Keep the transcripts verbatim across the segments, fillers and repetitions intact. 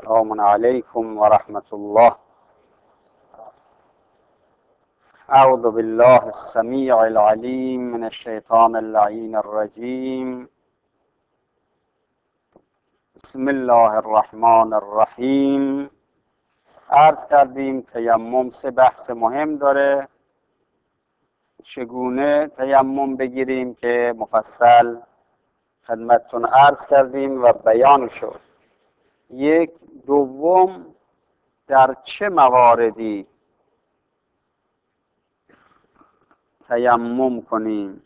سلام علیکم و رحمت الله. اعوذ بالله السمیع العلیم من الشیطان اللعین الرجیم. بسم الله الرحمن الرحیم. عرض کردیم تیمم سه بحث مهم داره. چگونه تیمم بگیریم که مفصل خدمتتون عرض کردیم و بیان شد. یک، دوم، در چه مواردی تیمم کنیم،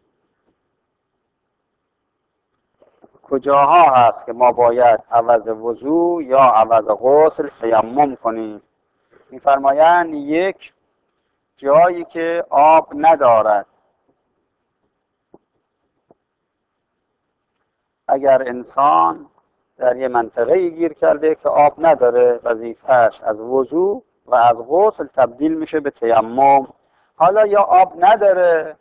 کجاها هست که ما باید عوض وضو یا عوض غسل تیمم کنیم. می‌فرمایند یک، جایی که آب ندارد. اگر انسان در یه منطقه گیر کرده که آب نداره، وظیفه‌اش از وضو و از غسل تبدیل میشه به تیمم. حالا یا آب نداره،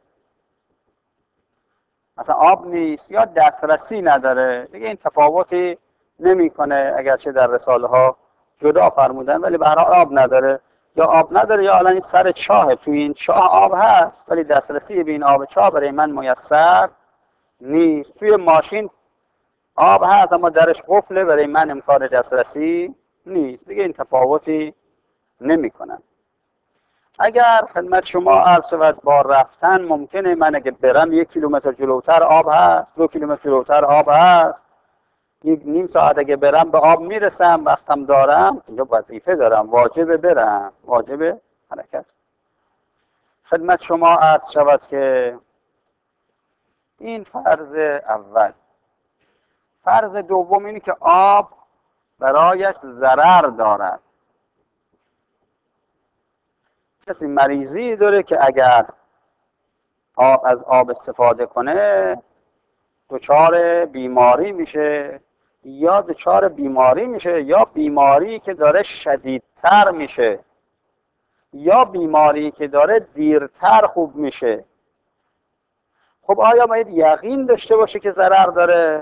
مثلا آب نیست، یا دسترسی نداره، دیگه این تفاوتی نمیکنه، اگرچه در رساله ها جدا فرمودن، ولی به هر حال آب نداره. یا آب نداره یا الان این سر چاه، توی این چاه آب هست ولی دسترسی به این آب چاه برای من میسر نیست. توی ماشین آب هست اما درش قفله، برای من امکان دسترسی نیست، دیگه این تفاوتی نمیکنن. اگر خدمت شما عرض شود با رفتن ممکنه من اگه برم یک کیلومتر جلوتر آب هست، دو کیلومتر جلوتر آب هست، یک نیم ساعت اگه برم به آب میرسم، وقتم دارم، اینجا وظیفه دارم، واجبه برم، واجبه حرکت. خدمت شما عرض شود که این فرض اول. فرض دوم اینه که آب برایش ضرر دارد. کسی مریضی داره که اگر آب از آب استفاده کنه دچار بیماری میشه، یا دچار بیماری میشه یا بیماری که داره شدیدتر میشه، یا بیماری که داره دیرتر خوب میشه. خب آیا باید یقین داشته باشه که ضرر داره؟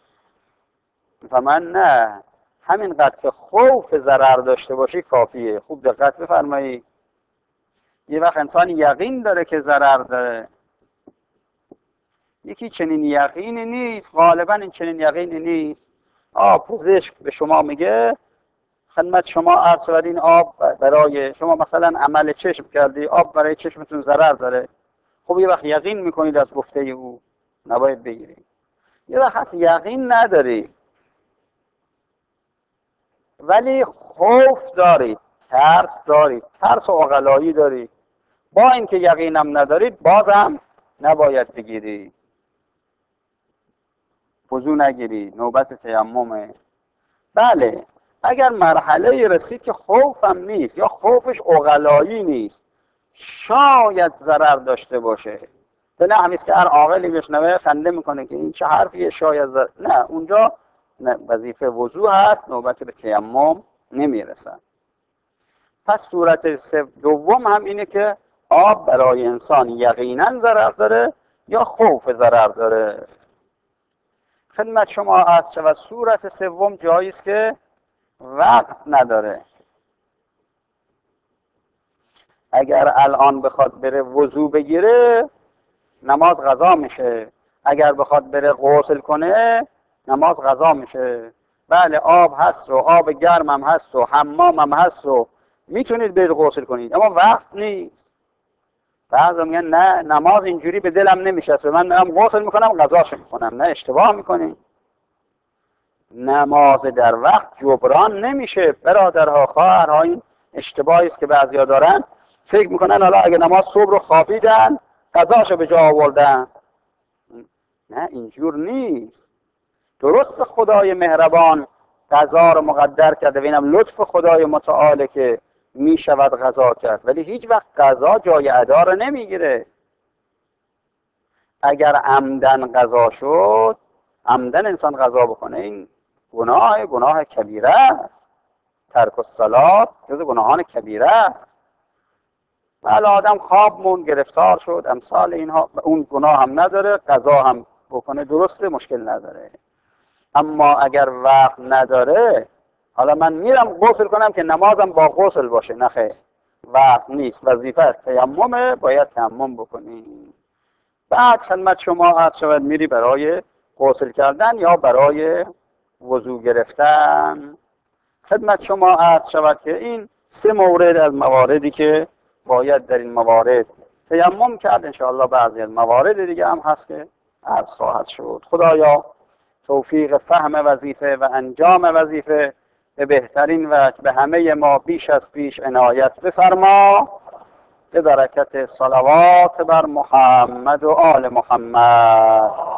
و من نه، همینقدر که خوف ضرر داشته باشی کافیه. خوب دقت بفرمایید. یه وقت انسان یقین داره که ضرر داره، یکی چنین یقینی نیست، غالبا این چنین یقینی نیست. آب پزشک به شما میگه، خدمت شما عرض شود این آب برای شما مثلا عمل چشم کردی، آب برای چشمتون ضرر داره. خب یه وقت یقین میکنید از گفته او نباید بگیرید. یه وقت هست یقین نداری ولی خوف دارید، ترس دارید، ترس و عقلایی دارید، با اینکه یقینم ندارید بازم نباید بگیرید، وضو نگیرید، نوبت تیممه. بله، اگر مرحله رسید که خوفم نیست یا خوفش عقلایی نیست، شاید ضرر داشته باشه، به نحویست که هر عاقلی بشنوه خنده میکنه که این چه حرفیه، شاید ضرر. نه، اونجا وظیفه وضو هست، نوبت به تیمم نمیرسن. پس صورت دوم هم اینه که آب برای انسان یقینا ضرر داره یا خوف ضرر داره. خدمت شما عرض شود صورت سوم جایی است که وقت نداره. اگر الان بخواد بره وضو بگیره نماز قضا میشه، اگر بخواد بره غسل کنه نماز قضا میشه. بله آب هست و آب گرم هم هست و حمام هم هست و میتونید برید غسل کنید، اما وقت نیست. بعضی میگن نه نماز اینجوری به دلم نمیشه، من میرم غسل میکنم قضاشو میکنم. نه، اشتباه میکنید. نماز در وقت جبران نمیشه برادرها، خواهرها. این اشتباهی است که بعضیا دارن، فکر میکنن حالا اگه نماز صبح رو خوابیدن قضاشو به جا آوردن. نه، اینجور نیست. درست خدای مهربان قضا رو مقدر کرده و اینم لطف خدای متعاله که میشود قضا کرد، ولی هیچ وقت قضا جای ادا رو نمیگیره. اگر عمدن قضا شد، عمدن انسان قضا بکنه، این گناه گناه کبیره است. ترک الصلات جز گناهان کبیره است. بله آدم خواب مون گرفتار شد امثال اینها، اون گناه هم نداره، قضا هم بکنه درسته، مشکل نداره. اما اگر وقت نداره، حالا من میرم غسل کنم که نمازم با غسل باشه، نه خیر، وقت نیست. وظیفه تیممه، باید تیمم بکنی. بعد خدمت شما عرض شود میری برای غسل کردن یا برای وضو گرفتن. خدمت شما عرض شود که این سه مورد از مواردی که باید در این موارد تیمم کرد. انشاءالله بعضی از موارد دیگه هم هست که عرض خواهد شد. خدایا توفیق فهم وظیفه و انجام وظیفه به بهترین وجه به همه ما بیش از پیش عنایت بفرما، به برکت صلوات بر محمد و آل محمد.